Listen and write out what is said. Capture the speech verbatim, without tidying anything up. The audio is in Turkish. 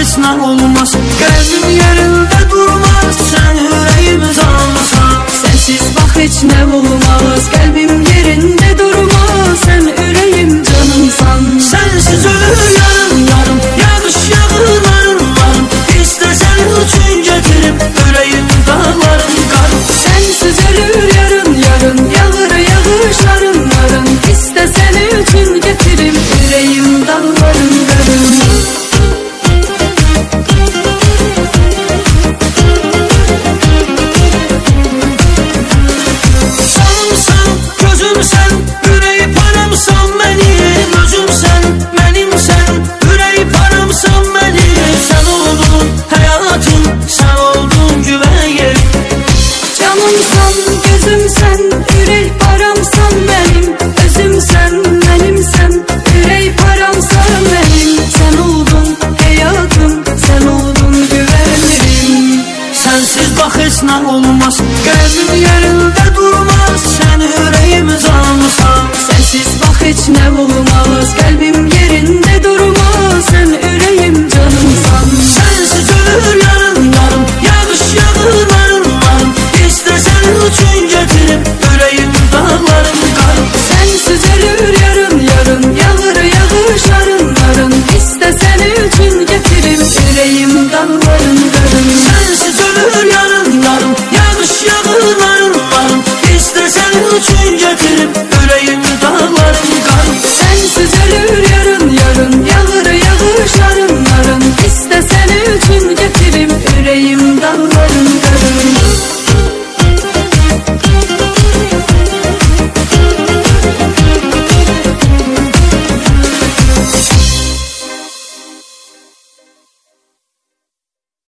bahesine olmaz. Kalbim yerinde durmaz, sen yüreğimi tanısan. Sensiz bak hiç ne olmaz, kalbim yerinde durmaz. Sen yüreğim canımsan. Sensiz ölür yarım yarım, yağış yağır varım varım. İstesen üçün getirip yüreğim dağlarım karım. Sensiz ölür yarın yarın, yağır yağışların narın. İstesen üçün getirim yüreğim dağlarım karım. Sanımsan, gözümsen, yüreği paramsan benim. Özümsen, benimsen, yüreği paramsan benim. Sen oldun hayatım, sen oldun güveyim. Canımsan, gözümsen, yürek paramsan benim. Özümsen, benimsen, yürek paramsan benim. Sen oldun hayatım, sen oldun güvenim. Sensiz bak hiç ne olmaz, kalbim yerinde durmaz. Sen yüreğimi canımsan. Sensiz bak hiç ne olmaz, kalbim yerinde durmaz. Sen yüreğim canımsan. Sensiz ölür yarım yarım, yağış yağır varım varım. İstesen üçün getirip yüreğim dağlarım karım. Sensiz ölür yarın yarın, yağır yağışların narın. İstesen üçün getirim yüreğim dağlarım karım. Sensiz ölür yarım yarım, yağış yağır varım varım. İstesen üçün getirip